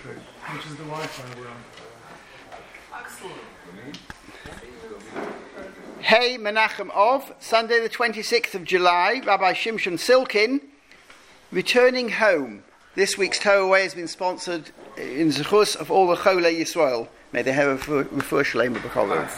which is the Wi-Fi we're on. Hey Menachem Ov, Sunday the 26th of July, Rabbi Shimshon Silkin, returning home. This week's Towaway has been sponsored in Zechus of all the Cholei Yisrael. May they have a refer Shalem of the Cholei.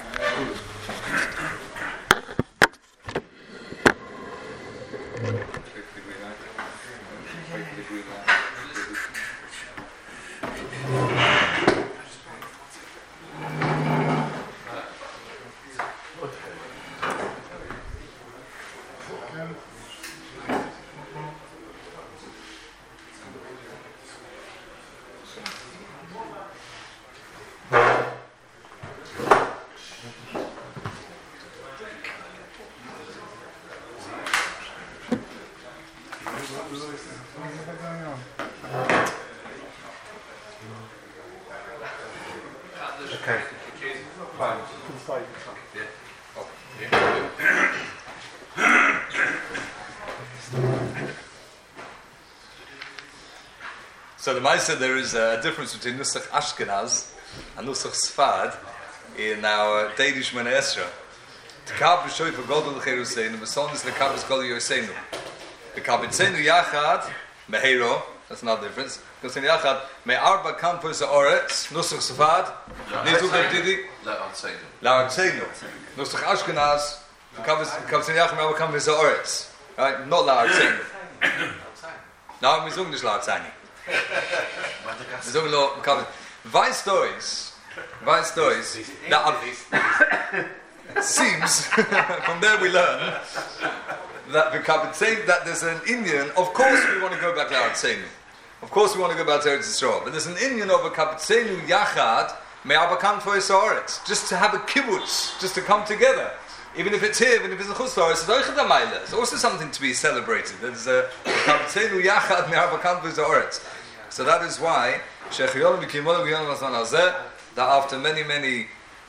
So the Maisa, there is a difference between Nusach Ashkenaz and Nusach Sfad in our daily Shemona Esra. T'kab b'shoy v'godol l'cheruseinu, v'son is l'kab b'skol yoseinu. T'kab b'tzeinu yachad, meheiro, that's another difference. B'tzeinu yachad, me'arba kampus ha'oretz, Nusach Sfad, nizuk d'didi, la'artzeinu. Nusach Ashkenaz, t'kab b'tzeinu yachad, me'arba kampus ha'oretz. Right? Not la'artzeinu. Now we sagen nicht la'artzeinu. Why stories that seems from there we learn that that there's an Indian. Of course we want to go back to Artzeinu. Of course we want to go back to Eretz Yisrael. But there's an Indian of a kapitzenu yachad me'abakan for Eretz, just to have a kibbutz, just to come together. Even if it's here, even if it's in Chutz La'aretz, it's also something to be celebrated. There's a kapitzenu yachad me'abakan for Eretz. So that is why that after many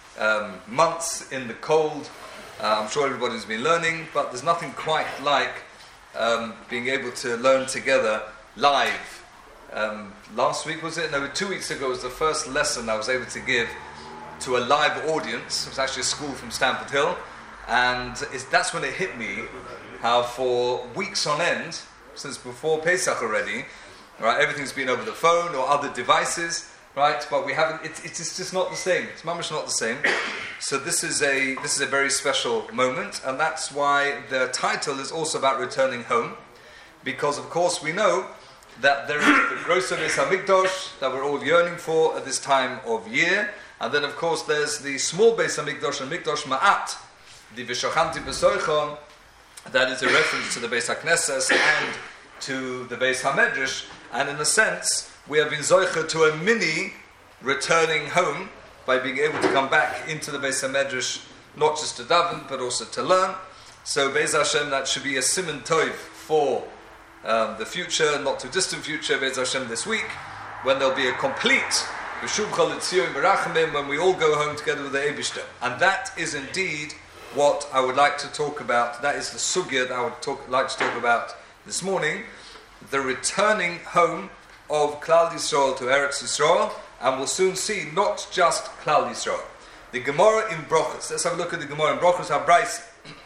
months in the cold, I'm sure everybody's been learning, but there's nothing quite like being able to learn together live. Last week was it? No, 2 weeks ago was the first lesson I was able to give to a live audience. It was actually a school from Stamford Hill, and that's when it hit me how for weeks on end, since before Pesach already, right, everything's been over the phone or other devices, right? But we haven't. It's just not the same. It's mamish not the same. So this is a very special moment, and that's why the title is also about returning home, because of course we know that there is the Gross Beis Hamikdash that we're all yearning for at this time of year, and then of course there's the small Beis Hamikdash and Mikdash Ma'at, the V'shachanti B'soichon, that is a reference to the Beis HaKnesses and to the Beis HaMedrash. And in a sense, we have been zoicha to a mini returning home by being able to come back into the Beis HaMedrash, not just to daven, but also to learn. So Be'ez Hashem, that should be a siman tov for the future, not too distant future, Be'ez Hashem this week, when there'll be a complete B'shuv Chol Etzion B'rachamim, when we all go home together with the Eibishter. And that is indeed what I would like to talk about. That is the sugya that I would like to talk about this morning. The returning home of Klal Yisrael to Eretz Yisrael, and we'll soon see not just Klal Yisrael. The Gemara in Brochus. Let's have a look at the Gemara in Brochus. HaBraisa.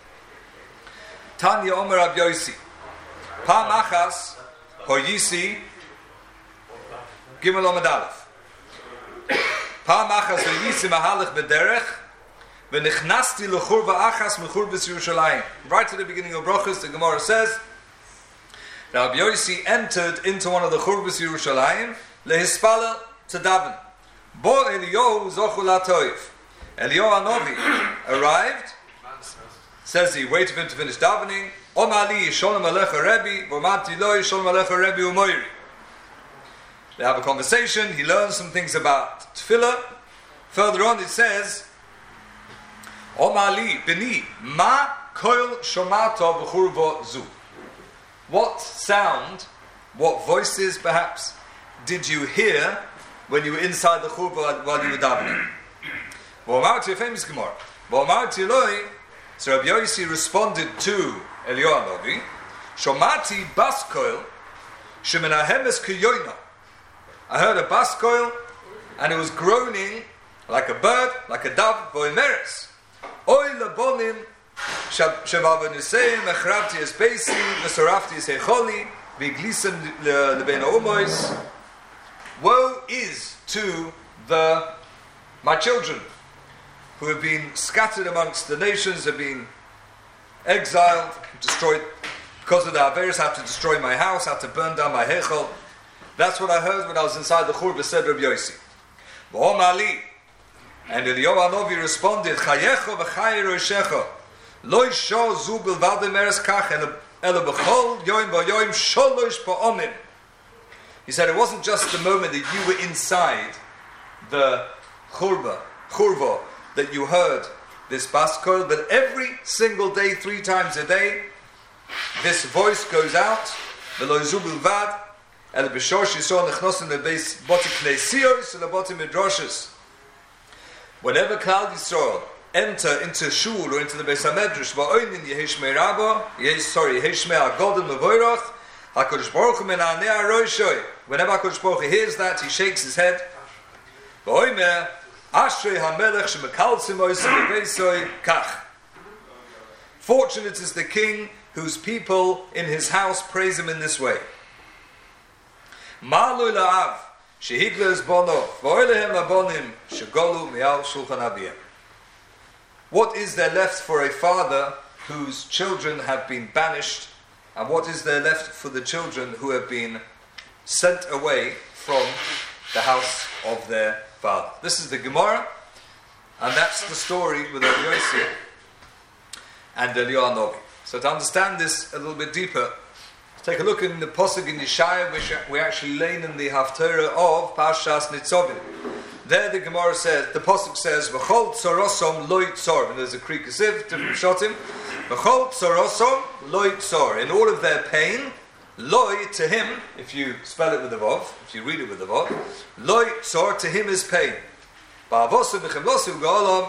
Tanya Omer Rab Yosi. Pa Machas Hoyisi Gimel Omid Aleph. Pa Machas Hoyisi Mahalach B'derech V'nichnasti L'churva Achas M'churvas Yerushalayim. Right at the beginning of Brochus, the Gemara says, Rabbi Yosi entered into one of the Churvas Yerushalayim lehispalel to daven. Bo Eliyahu zochu latoiv. Eliyahu Hanavi arrived. Says he waited for him to finish davening. Omali Shalom Alecha Rebbe, V'mati Loi Shalom Alecha Rebbe Umoiri. They have a conversation. He learns some things about tefillah. Further on, it says, Omali Bini Ma Koil Shomato B'churva Zu. What sound, what voices perhaps, did you hear when you were inside the churva while you were davening? V'omarti, a famous Gemara. V'omarti Loi, so Rabbi Yosi responded to Eliyahu Hanavi, Shomati bas koil, shemenahemes kiyoina. I heard a bas koil, and it was groaning like a bird, like a dove, voimeres. Oy lebonim, shabavanuseim, echrabti es beisi, vesorafti es hecholi, viglisem lebeno umois. Woe is to my children, who have been scattered amongst the nations, have been exiled, destroyed, because of the Averis, have to destroy my house, have to burn down my Hechel. That's what I heard when I was inside the Churba, said Rabbi Yossi. V'om Ali, and Eliyahu Hanavi responded, Chayecho v'chay roishecho, lo yisho zu bilvad emeres kach, ela b'chol yoim v'yoim sholosh pa'omim. He said it wasn't just the moment that you were inside the Churba, that you heard this bas kol, but every single day, 3 times a day, this voice goes out. V'lo yizu bilvad, ela b'shosh yisrael nechnosim lebeis boti kneisios leboti midrashos. Whenever Klal Yisrael enter into shul or into the Beis HaMedrash, va'oinin yeheshmei rabba, yeheshmei agodim levoirach, HaKadosh Baruch Hu min ha'anei ha'roishoi. Whenever HaKadosh Baruch Hu hears that, he shakes his head. Va'oimer, Ashrei HaMelech shemekaltzim oisem leveisoi kach. Fortunate is the king whose people in his house praise him in this way. Ma'aloi la'av, shehigla es bono, v'oilehem labonim, shegolu mi'al shulchan aviyem. What is there left for a father whose children have been banished, and what is there left for the children who have been sent away from the house of their father? This is the Gemara, and that's the story with Rabbi Yossi and Eliyahu Hanavi. So to understand this a little bit deeper, take a look in the Pasuk in Yeshaya, which we actually learn in the Haftarah of Parshas Nitzavim. There the Gemara says, the Pasuk says, V'chol tzorosom lo yitzor, and there's a Kri Kesiv, different shotim. V'chol tzorosom lo yitzor, in all of their pain, loi, to him, if you spell it with the vav, if you read it with the vav, lo yitzor, to him is pain. Ba'avosu b'chemlosu ga'olam,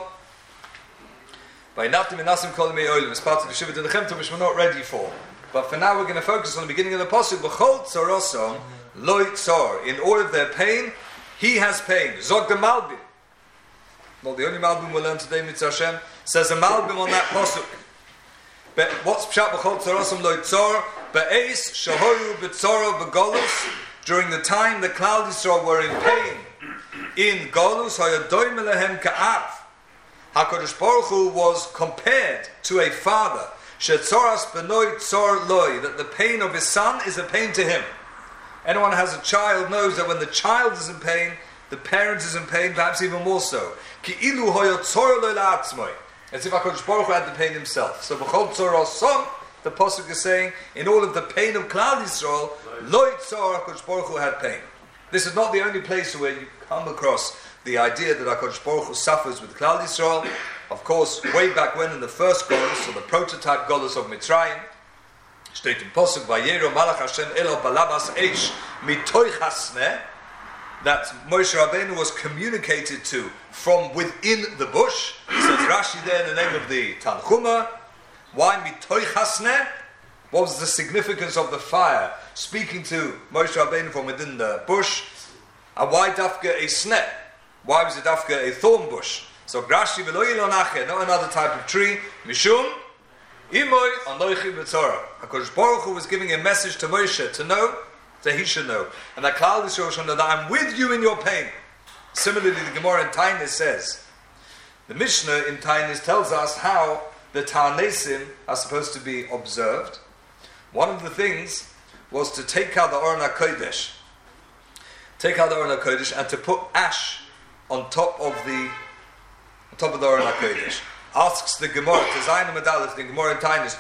ba'inaftim inasim kolim e'olim, as part of the Shivat and the Chemtum, which we're not ready for. But for now we're going to focus on the beginning of the Pasuk, V'chol tzorosom lo yitzor, in all of their pain, he has pain. Zog the Malbim. Not the only Malbim we'll learn today, Mitzvah Hashem, says a Malbim on that Pasuk. But what's Pshat B'chol Tzorosom Lo Yitzor? Be'eis Shahoyu B'tzoro B'golus. During the time the Klal Yisrael were in pain, in Golus, Hayadoim Elehem Ka'av. HaKadosh Baruch Hu was compared to a father. Shetzoras B'noi Tzor Loi. That the pain of his son is a pain to him. Anyone who has a child knows that when the child is in pain, the parent is in pain, perhaps even more so. Ki'ilu hoyotzor lo la'atzmoi. As if HaKadosh Baruch Hu had the pain himself. So b'chol tzorosom, the Pasuk is saying, in all of the pain of Klal Yisrael, lo yitzor, HaKadosh Baruch Hu had pain. This is not the only place where you come across the idea that HaKadosh Baruch Hu suffers with Klal Yisrael. Of course, way back when in the first Golus, or the prototype Golus of Mitzrayim, steht im Posuk, Vayero Malach Hashem Elo Balabas Eish Mitoich Hasneh, that Moshe Rabbeinu was communicated to from within the bush. Says Rashi there in the name of the Tanchuma. Why Mitoich Hasneh? What was the significance of the fire speaking to Moshe Rabbeinu from within the bush? And why Dafka a sneh? Why was it Dafka a thorn bush? So Rashi V'lo Yilonache, not another type of tree. Mishum Imoy Anoichi B'tzorah. HaKadosh Baruch Hu was giving a message to Moshe to know, that he should know, and that Klal Yisrael should know that I'm with you in your pain. Similarly, the Gemara in Tainis says, the Mishnah in Tainis tells us how the Ta'anesim are supposed to be observed. One of the things was to take out the Aron HaKodesh, and to put ash on top of the Aron HaKodesh. Asks the Gemara, Tezayin Medalef, the Gemara in Tainis,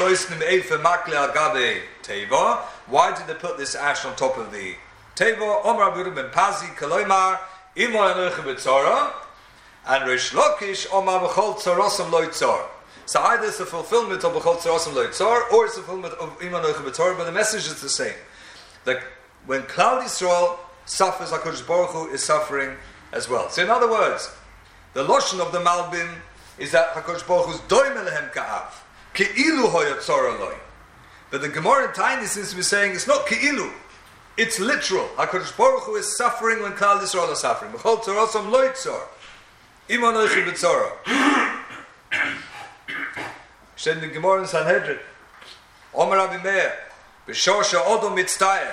why did they put this ash on top of the Teva? Omar Abu Ben Pazi, Kaloimar, Imo Anoicha B'tzora, and Reish Lakish, Omar B'chol Tzorosam Lo Yitzor. So either it's a fulfillment of B'chol Tzorosam Lo Yitzor, or it's a fulfillment of Imo Anoicha B'tzora, but the message is the same. That when Klal Yisrael suffers, HaKadosh Baruch Hu is suffering as well. So in other words, the Lashon of the Malbim is that HaKadosh Baruch Hu's doim elehem ka'av, ke'ilu hoyatzor aloi. But the Gemara in Tainis seems to be saying it's not ke'ilu, It's literal. HaKadosh Baruch Hu is suffering when Klal Yisrael are suffering. B'chol tzorosam lo yitzor. Ima nochi b'tzoro. Steht in the Gemara in Sanhedrin. Omer Rabbi Meir. B'shor she'odom mitztayeh.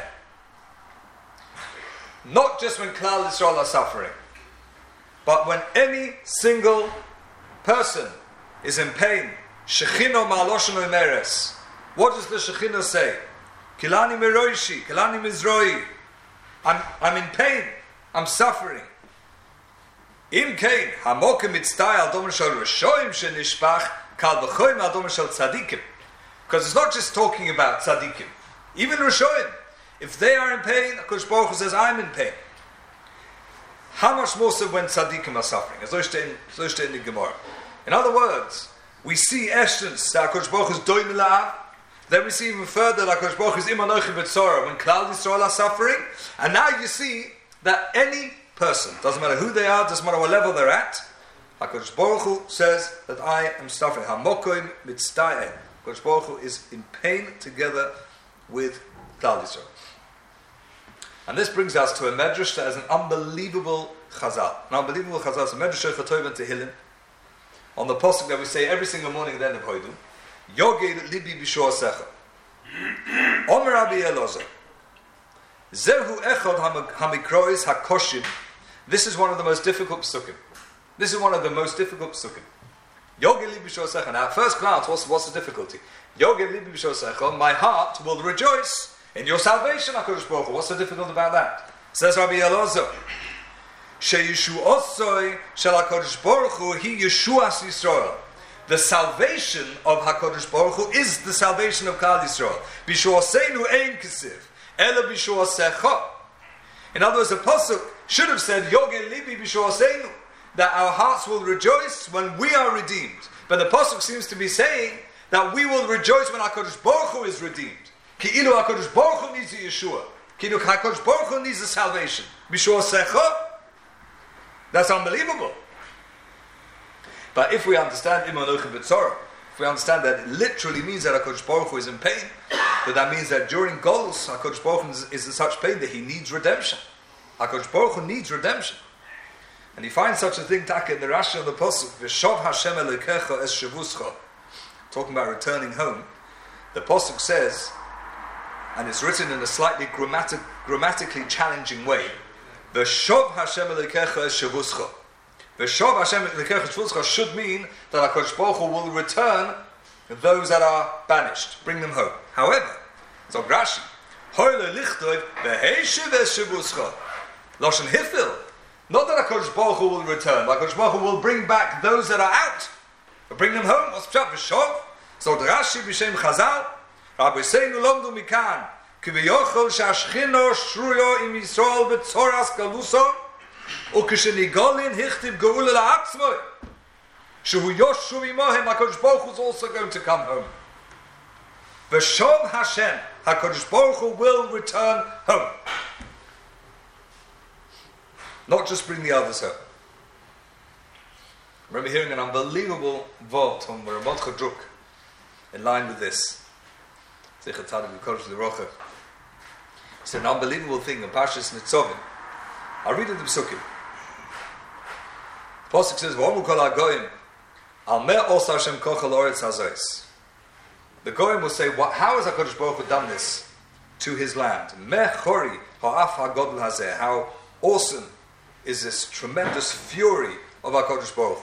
Not just when Klal Yisrael are suffering, but when any single person is in pain. Shechino ma'aloshon omeres. What does the Shechino say? Kilani miroishi, kilani mizroi. I'm in pain. I'm suffering. Im kein hamokim mitzday al domer shel reshoim shenishpach kal b'choim al domer shel tzadikim. Because it's not just talking about tzadikim. Even reshoim, if they are in pain, HaKadosh Baruch Hu says, I'm in pain. How much more so when tzadikim are suffering? As so steht in the Gemara. In other words, we see essence that HaKadosh Baruch Hu is doim la'av. Then we see even further that HaKadosh Baruch Hu is ima nochi b'tzora when Klal Yisrael are suffering. And now you see that any person, doesn't matter who they are, doesn't matter what level they're at, HaKadosh Baruch Hu says that I am suffering. Hamokoim mitzta'eh. HaKadosh Baruch Hu is in pain together with Klal Yisrael. And this brings us to a medrash that has an unbelievable chazal. An unbelievable chazal. It's a medrash of Chatov and Tehillim. On the pasuk that we say every single morning at the end of Hoydum. Yoged libi b'shor secha. Omer Rabbi Elazar. Zehu echad hamikrois hakoshim. This is one of the most difficult psukim. This is one of the most difficult psukim. Yoged libi b'shor secha. Now, at first glance, what's the difficulty? Yoged libi b'shor secha. My heart will rejoice in your salvation, HaKadosh Baruch Hu. What's so difficult about that? Says Rabbi Elazar. Sheyeshuosoi shel HaKadosh Baruch Hu hi Yeshuas Yisrael. The salvation of HaKadosh Baruch Hu is the salvation of Klal Yisrael. B'shuaseinu ein kesiv, ela b'shuasecha. In other words, the pasuk should have said, Yogel libi b'shuaseinu, that our hearts will rejoice when we are redeemed. But the pasuk seems to be saying that we will rejoice when HaKadosh Baruch Hu is redeemed. Ki'ilu HaKadosh Baruch Hu needs a Yeshua. Ki'ilu HaKadosh Baruch Hu needs a salvation. B'shuasecha. That's unbelievable. But if we understand Ima Nochi B'tzora, if we understand that it literally means that HaKadosh Baruch Hu is in pain, that means that during Golus, HaKadosh Baruch Hu is in such pain that he needs redemption. HaKadosh Baruch Hu needs redemption. And he finds such a thing, Taka, in the Rashi of the Pasuk, V'shov Hashem Elokecha es shavuscha, talking about returning home. The Pasuk says, and it's written in a slightly grammatically challenging way, V'shov Hashem Elokecha es shavuscha. V'shov Hashem Elokecha es shavuscha should mean that HaKadosh Baruch Hu will return those that are banished, bring them home. However, so Rashi, Hoyle lichtov v'heishiv es shavuscha. Lashon Hifil. Not that HaKadosh Baruch Hu will return, but HaKadosh Baruch Hu will bring back those that are out. Bring them home. What's pshat v'shov? So Rashi b'shem Chazal, Rabbi Seinu lomdu mikan, ki v'yochol she'ashchino shruyo im Yisrael b'tzoras galuso, u'kishenigolin hichtiv ge'ula la'atzmoi, shehu yoshu imohem, HaKadosh Baruch Hu is also going to come home. V'shov Hashem, HaKadosh Baruch Hu will return home. Not just bring the others home. I remember hearing an unbelievable vort from Ramot Chadruk in line with this. It's an unbelievable thing in Parshas Nitzovim. I'll read it in the Psukim. Pasuk says, "V'omu kol hagoyim al me os Hashem kochel oretz hazois." The Goyim will say, how has HaKadosh Baruch Hu done this to his land? Me chori ha'af hagodl hazeh. How awesome is this tremendous fury of HaKadosh Baruch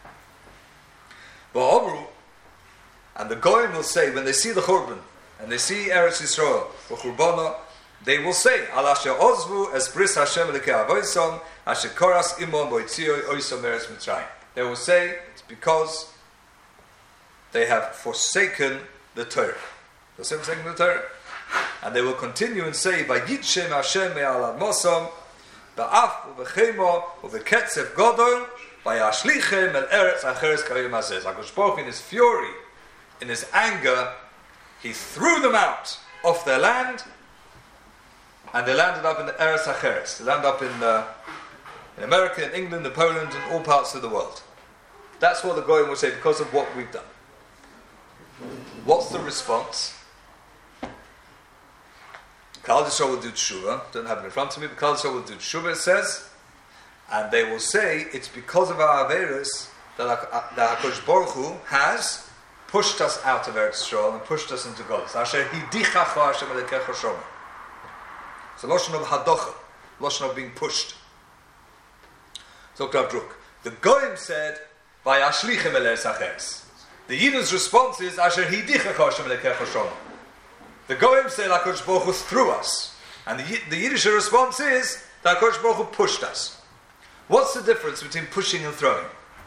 Hu. And the Goyim will say, when they see the Churban, and they see Eretz Yisrael, Churbanah, they will say, Al asher ozvu es bris Hashem elokei avosom, asher koras imon boitzioi oisom eretz Mitzrayim. They will say, it's because they have forsaken the Torah. They've forsaken the Torah. And they will continue and say, Vayitshem Hashem me'al admosom, ba'af u'v'chemo u'v'ketzev godol, vayashlichem el eretz acheres kayim hazeh. HaKadosh Baruch Hu in his fury, in his anger, he threw them out of their land, and they landed up in the Eretz Acheres. They landed up in America, in England, in Poland, and all parts of the world. That's what the Goyim will say, because of what we've done. What's the response? Klal Yisrael will do tshuva. Don't have it in front of me, but Klal Yisrael will do tshuva, it says. And they will say, it's because of our Averis that HaKadosh Baruch Hu has pushed us out of Eretz Yisrael and pushed us into Golus. Asher hidichacha Hashem Elokecha shomer. It's a loshon of hadocha, loshon of being pushed. So Rav Druk. The Goyim said, Vayashlichem el Eretz Acheres. The Yidden's response is, Asher hidichacha Hashem Elokecha shomer. The Goyim say, HaKadosh Baruch Hu threw us. And the Yiddish response is, that HaKadosh Baruch Hu pushed us. What's the difference between pushing and throwing?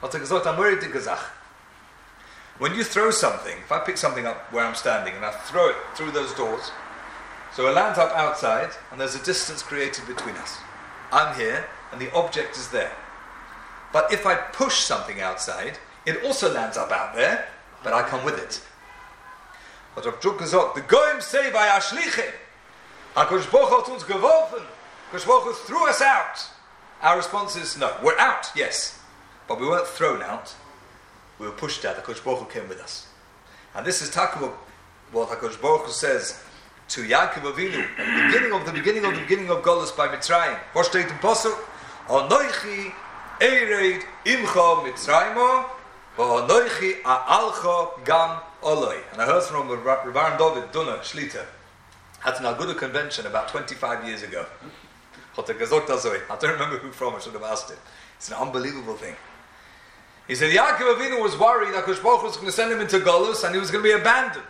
When you throw something, if I pick something up where I'm standing and I throw it through those doors, so it lands up outside and there's a distance created between us. I'm here and the object is there. But if I push something outside, it also lands up out there, but I come with it. But Rav Druk gesagt, the Goyim say by Ashlichem, HaKadosh Baruch Hu hat uns geworfen, HaKadosh Baruch Hu threw us out. Our response is, no, we're out, yes. But we weren't thrown out. We were pushed out. HaKadosh Baruch Hu came with us. And this is what HaKadosh Baruch Hu says to Yaakov Avinu at the beginning of Golus by Mitzrayim. What steht im Pasuk? Anoichi ereid imcha Mitzrayimo v'anoichi a'alcha gam oloi. And I heard from Rav Aaron David Dunner Shlita at an Aguda convention about 25 years ago. I don't remember who from, I should have asked it. It's an unbelievable thing. He said Yaakov Avinu was worried that HaKadosh Baruch Hu was going to send him into Golus and he was going to be abandoned.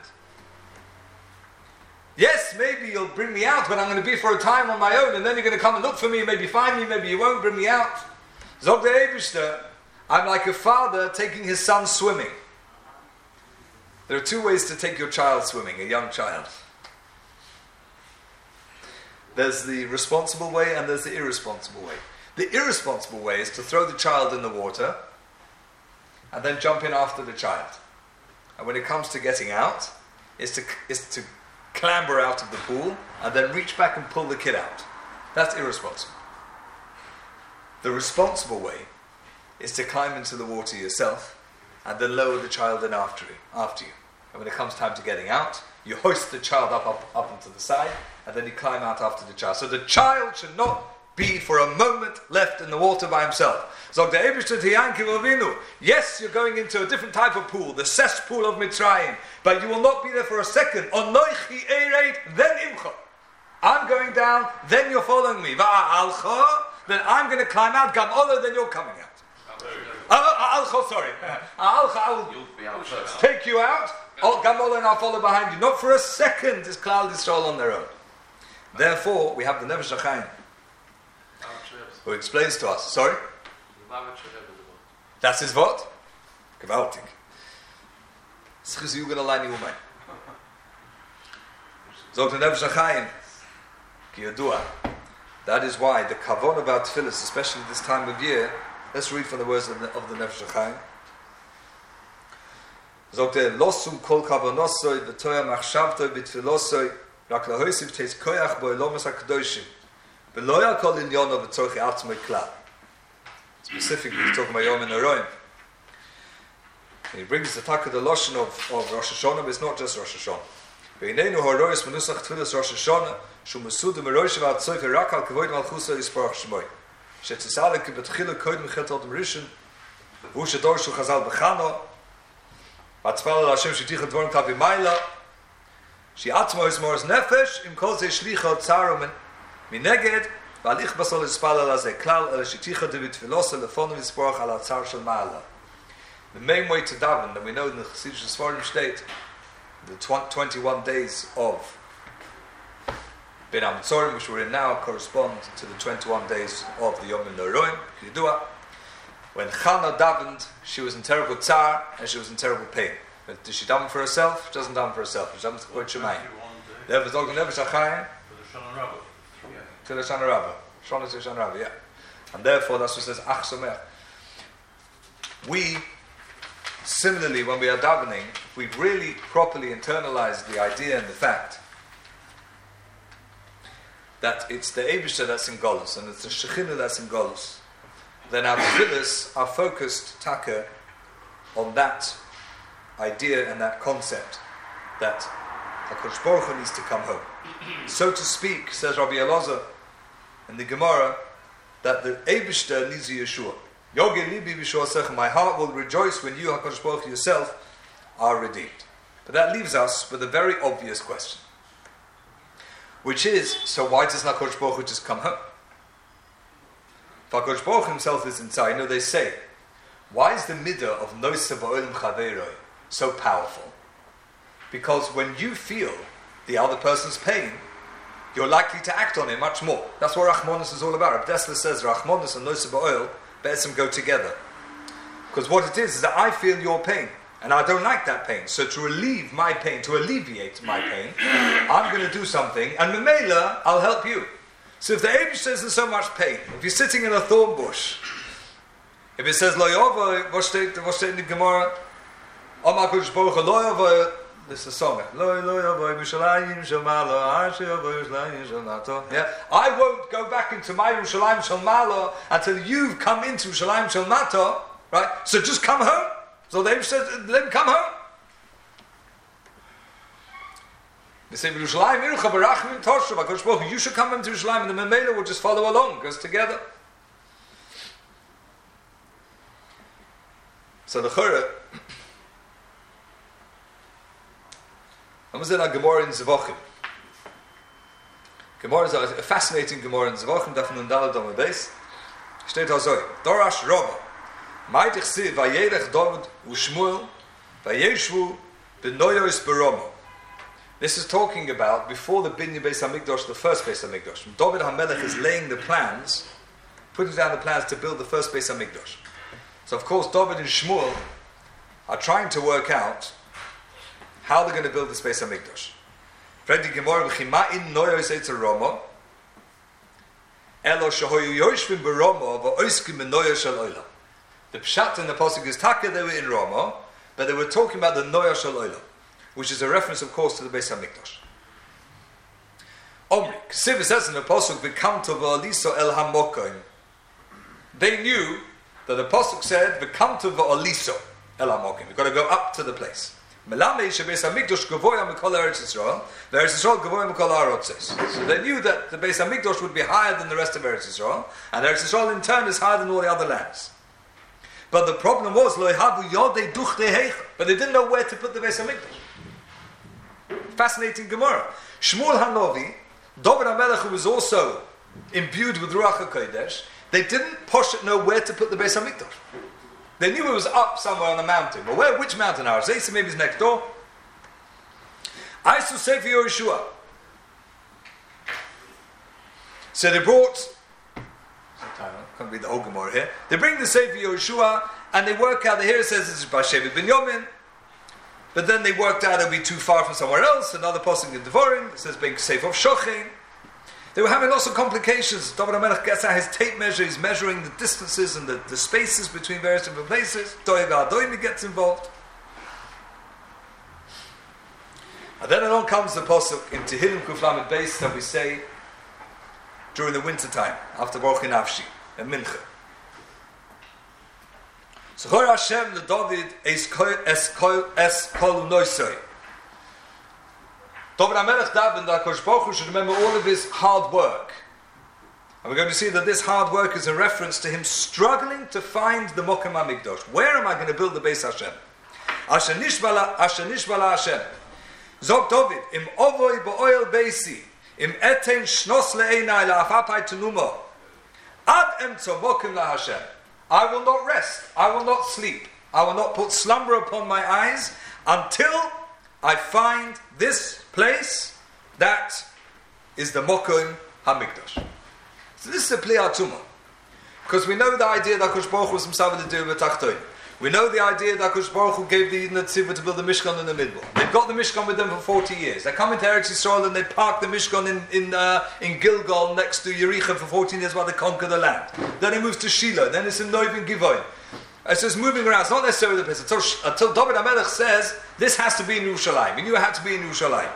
Yes, maybe you'll bring me out, but I'm going to be for a time on my own, and then you're going to come and look for me, maybe find me, maybe you won't bring me out. Zog the Eibishter, I'm like a father taking his son swimming. There are two ways to take your child swimming, a young child. There's the responsible way and there's the irresponsible way. The irresponsible way is to throw the child in the water and then jump in after the child. And when it comes to getting out, is to clamber out of the pool and then reach back and pull the kid out. That's irresponsible. The responsible way is to climb into the water yourself and then lower the child in after you. And when it comes time to getting out, you hoist the child up onto the side, and then you climb out after the child. So the child should not be for a moment left in the water by himself. So the Eibishter to Yaakov Avinu, yes, you're going into a different type of pool, the cesspool of Mitzrayim, but you will not be there for a second. Onoichi ereid, then imcha. I'm going down, then you're following me. Va'alcha, then I'm going to climb out. Gam ola, then you're coming out. Alcha, sorry. Alcha, I will take you out. Gamola and I'll follow behind you. Not for a second is Klal Yisrael on their own. Therefore, we have the Nefesh HaChaim, who explains to us. Sorry? Das ist what? Gewaltig. Schizu allein umay. Sagt the Nefesh HaChaim, ki yadua. That is why the kavon about tefillas, especially this time of year. Let's read from the words of the Nefesh HaChaim. Sagt losum kol kavonosoi v'toya machshavtoi b'tfilosoi rak lahoisiv teis koyach bo elomas hakadoshim v'loya kol inyono v'tzorchi atzmoi klal. Specifically, he's talking about Yom Noraim. He brings the taka the loshon of Rosh Hashanah, but it's not just Rosh Hashanah. V'inenu horois menusach tfilas Rosh Hashanah shu mesudu meroishav atzoife rak al kavoid malchusa yisparach shmoi shetzisale ki betchilu koid mechel todem rishon v'hu shador shu chazal b'chano Batzpal Hashem sheticha dvorim kavi maila. She atzmo is mors nefesh im kol ze shlicha tzarum mineged v'alich basol ispal ala ze klal ala sheticha devit filosa lefonu v'sporach ala tzar shel maila. The main way to daven, that we know in the Chassidish Sfarim state, the 21 days of Ben Amitzorim, which we're in now, correspond to the 21 days of the Yom Noraim, Yidua. When Chana davened, she was in terrible tsar and she was in terrible pain. But does she daven for herself? She doesn't daven for herself. She davens for Shemayim. Therefore, the Nefesh HaChaim to the Shana Rabbah. Shana to Shana Rabbah, yeah. And therefore, that's what says Ach Somech. We, similarly, when we are davening, we've really properly internalized the idea and the fact that it's the Eibishter that's in Golus and it's the Shekhinah that's in Golus. Then our tefillas are focused, taka, on that idea and that concept that HaKadosh Baruch Hu needs to come home. so to speak, says Rabbi Elazar in the Gemara, that the Eibishter needs a Yeshua. Yogi libi b'shoasech, my heart will rejoice when you, HaKadosh Baruch Hu, yourself, are redeemed. But that leaves us with a very obvious question, which is, so why does HaKadosh Baruch Hu just come home? If HaKadosh Baruch Hu himself is inside, you know, they say, why is the midah of Noisa ba'olim chaveiroi so powerful? Because when you feel the other person's pain, you're likely to act on it much more. That's what Rachmanis is all about. Rav Dessler says Rachmanis and Noisa ba'oil be'etzim go together. Because what it is that I feel your pain, and I don't like that pain. So to relieve my pain, to alleviate my pain, I'm going to do something, and Memela, I'll help you. So if the Eibush says there's so much pain, if you're sitting in a thorn bush, if it says Lo Yovoi, what steht in the Gemara? Omar Kodesh Baruch Hu, Lo Yovoi, this is a song. Lo Yovoi, Yerushalayim Shalmalo, Asher Yovoi Yerushalayim Shalmato. Yeah, I won't go back into my Yerushalayim Shalmalo until you've come into Yerushalayim Shalmato, right? So just come home. So the Eibush says, let him come home. They say, Yerushalayim Irucha Barachim Toshav, HaKadosh Baruch Hu, you should come into Yerushalayim, and the Memela will just follow along, goes together. So the Chorah, I was in a Gemara in Zevachim. Gemara is a fascinating Gemara in Zevachim, Daf Nun Daled Amud Beis. Steht also, Dorash Rova, Ma'itich Si, Vayelech David u'Shmuel, Vayeshvu b'Noyos Beromo. This is talking about before the Binyan Beis HaMikdash, the first Beis HaMikdash. David HaMelech is laying the plans, putting down the plans to build the first Beis HaMikdash. So of course David and Shmuel are trying to work out how they're going to build this Beis HaMikdash. Fredi Gemara v'chima'in noyos eitzer Roma elo shehoyu yoshvim b'Roma v'oiskim b'noyos shel olam. The pshat in the pasuk is taka, they were in Roma, but they were talking about the noyos shel olam, which is a reference, of course, to the Beis HaMikdash. Omri, Ksiv says in the pasuk v'kamto v'aliso el hamokoim. They knew that the pasuk said v'kamto v'aliso el hamokoim. You've got to go up to the place. So they knew that the Beis HaMikdash would be higher than the rest of Eretz Yisrael, and Eretz Yisrael in turn is higher than all the other lands. But the problem was, but they didn't know where to put the Beis HaMikdash. Fascinating Gemara. Shmuel Hanovi, David HaMelech, who was also imbued with Ruach HaKodesh, they didn't know where to put the Beis HaMikdash. They knew it was up somewhere on the mountain. But where? Which mountain? Har Zeis maybe is next door. Aisu Sefer Yehoshua. So they brought, I can't read the whole Gemara here. They bring the Sefer Yehoshua and they work out, here it says this is Bashevi Binyamin, but then they worked out it would be too far from somewhere else. Another passing in Devarim, it says being safe of Shochin. They were having lots of complications. David HaMelech gets out his tape measure, he's measuring the distances and the spaces between various different places. Doeg HaDoimi gets involved. And then along comes the pasuk in Tehillim Kuf Lamed Beis that we say during the winter time, after Baruch Nafshi, and Mincha. So Chor Hashem le David es kol noisoi. David HaMelech davened that HaKadosh Baruch Hu should remember all of his hard work. And we're going to see that this hard work is a reference to him struggling to find the Mokem HaMikdash. Where am I going to build the Beis Hashem? Asher nishbala Hashem. Zog David, im ovoi bo'oil beisi, im eten shnos le'enai la'afapai tenumo, ad emtzo mokem la Hashem. I will not rest, I will not sleep, I will not put slumber upon my eyes until I find this place that is the Mokem HaMikdash. So this is a Plei HaTumah. Because we know the idea that HaKadosh Baruch Hu was himself to do with Tachtoin. We know the idea that HaKadosh Baruch Hu gave the Tzivah to build the Mishkan in the Midbar. They've got the Mishkan with them for 40 years. They come into Eretz Yisrael and they park the Mishkan in Gilgal next to Yericha for 14 years while they conquer the land. Then he moves to Shiloh. Then it's in Noiv and Givoin. It's just moving around. It's not necessarily the place. Until David HaMelech says, this has to be in Yerushalayim. He knew it had to be in Yerushalayim.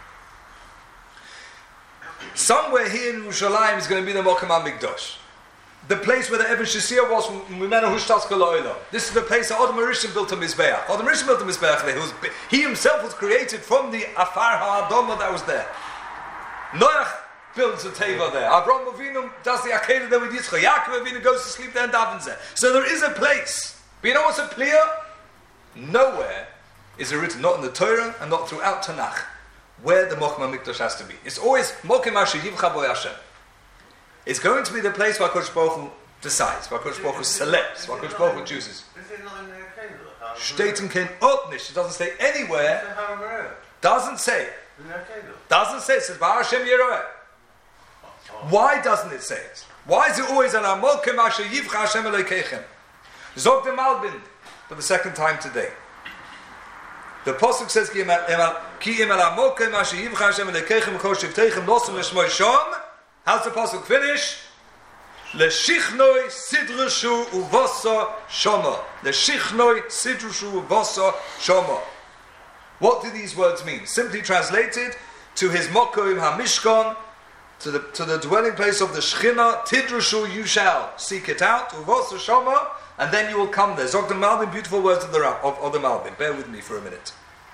Somewhere here in Yerushalayim is going to be the Mokem HaMikdash. the place where the Eben Shisia was from Mimena Hushtas Kaloila. This is the place that Adam Rishon built a Mizbeach. Adam Rishon built a Mizbeach. He himself was created from the Afar HaAdama that was there. Noach builds a teva there. Avraham Avinu does the Akedah there with Yitzchak. Yaakov Avinu goes to sleep there and davens there. So there is a place. But you know what's a clear? Nowhere is it written, not in the Torah and not throughout Tanakh, where the Mokum HaMikdash has to be. It's always Mokim Asher Yivcha Bo Hashem. It's going to be the place where HaKadosh Baruch Hu decides, where HaKadosh Baruch Hu selects, where HaKadosh Baruch Hu chooses. Is it not in the Akedah? Steiten kein Ort nicht. It doesn't say anywhere. Doesn't say. Doesn't say. It says Bar Hashem Yeroeh. Why doesn't it say it? Why is it always an Amokim Asher Yivcha Hashem Elokeichem? Zog the Malbin for the second time today. The Pasuk says Ki im el Amokim Asher Yivcha Hashem Elokeichem Kol Shivteichem Nosum Leshmoi Shom. How's the Pasuk finish? Leshichnoi Sidrushu Uvoso Shoma. Leshichnoi Sidrushu Uvoso Shoma. What do these words mean? Simply translated, to his Mokoim HaMishkan, to the dwelling place of the Shechina, Tidrushu, you shall seek it out, Uvoso Shoma, and then you will come there. Zog the Malbim, beautiful words of the Malbim. Bear with me for a minute.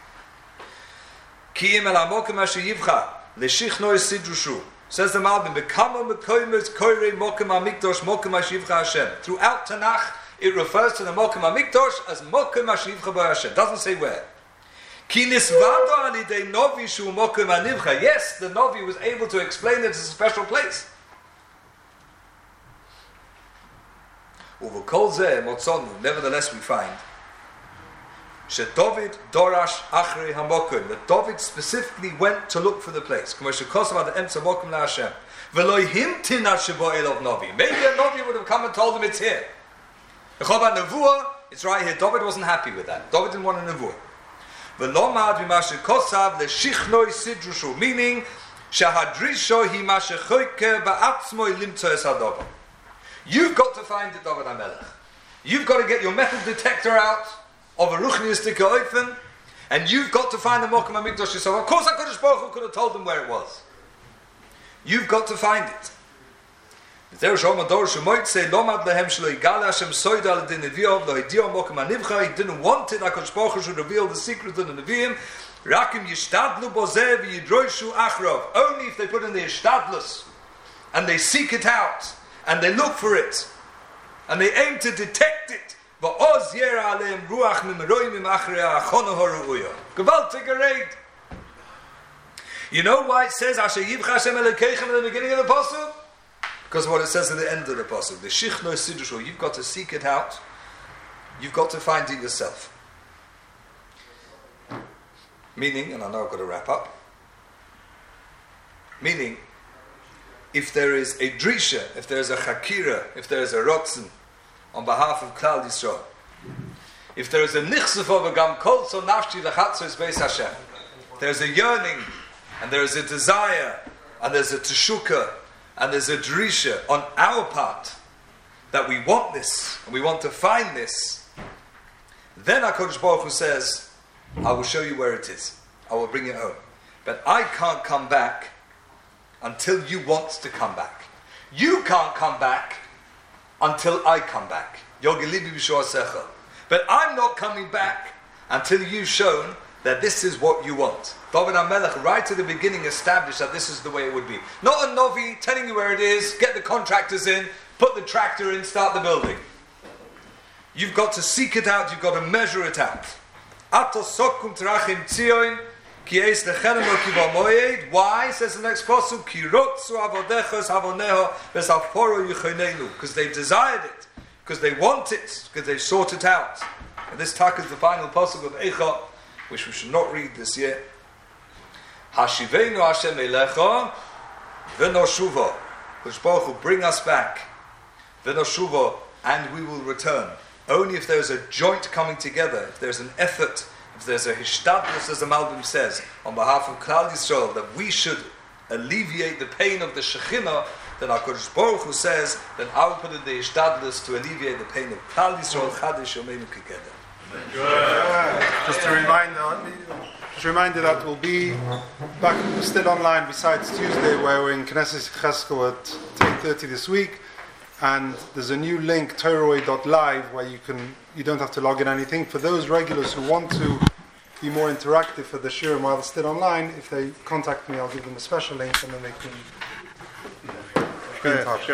Ki im el Amokim Asher Yivcha, Leshichnoi Sidrushu. Says the Malbim, throughout Tanakh, it refers to the Mokum HaMikdash as Mokum HaShivcha Bo Hashem. Doesn't say where. Yes, the Novi was able to explain it as a special place. Nevertheless, we find David Dorash Achrei Hamokum, that David specifically went to look for the place. Maybe a Novi would have come and told him it's here. It's right here. David wasn't happy with that. David didn't want a Nevuah. Meaning, you've got to find the David HaMelech. You've got to get your metal detector out of a ruchniistic oifen, and you've got to find the Mokum HaMikdash yourself. Of course, HaKadosh Baruch Hu could have told them where it was. You've got to find it. He didn't want it, HaKadosh Baruch Hu should reveal the secret of the Nevi'im. Only if they put in the Ishtadlus, and they seek it out, and they look for it, and they aim to detect it. You know why it says Asher Yivcha Hashem Elokeichem in the beginning of the Pasuk? Because of what it says at the end of the Pasuk. The Shichno Sidrushu. You've got to seek it out. You've got to find it yourself. Meaning, and I know I've got to wrap up. Meaning, if there is a drisha, if there is a chakira, if there is a rotzen, on behalf of Klal Yisrael, if there is a nichsef of a gam kol so nafshi lechatzos beis Hashem, there's a yearning, and there is a desire, and there's a teshuka, and there's a drisha on our part that we want this, and we want to find this, then HaKadosh Baruch Hu says, I will show you where it is. I will bring it home. But I can't come back until you want to come back. You can't come back until I come back. But I'm not coming back until you've shown that this is what you want. David HaMelech, right at the beginning, established that this is the way it would be. Not a Novi telling you where it is, get the contractors in, put the tractor in, start the building. You've got to seek it out, you've got to measure it out. Why? Says the next pasuk, because they've desired it, because they want it, because they've sought it out. And this tak is the final pasuk of Eicha, which we should not read this year. Hashivenu Hashem Elecha v'noshuva, which Baruch will bring us back, v'noshuva, and we will return. Only if there's a joint coming together, if there's an effort, if there's a hishtadlus, as the Malbim says, on behalf of Klal Yisrael, that we should alleviate the pain of the Shekhinah, then HaKadosh Baruch Hu says, then I will put in the hishtadlus to alleviate the pain of Klal Yisrael, Chadish Yomeinu Kikeda. Just a reminder that we'll be back still online besides Tuesday, where we're in Knesset Cheskel at 10:30 this week. and there's a new link, Torahway.live, where you don't have to log in anything. For those regulars who want to be more interactive for the shiur while they're still online, if they contact me, I'll give them a special link, and then they can be in touch.